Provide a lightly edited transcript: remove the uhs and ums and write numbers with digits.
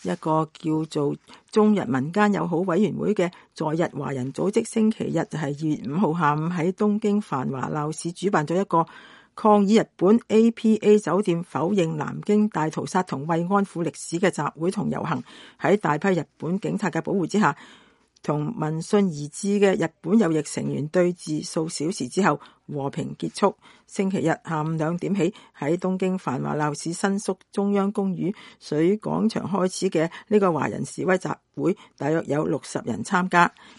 一個叫做中日民間友好委員會嘅在日華人組織，星期日就係2月5號下午喺東京繁華鬧市主辦咗一個抗議日本 APA 酒店否認南京大屠殺同慰安婦歷史嘅集會同遊行，喺大批日本警察嘅保護之下，同民信而至嘅日本右翼成員對峙數小時之後和平結束。星期日下午2點起喺東京繁華鬧市新宿中央公園水廣場開始嘅呢個華人示威集會，大約有60人參加。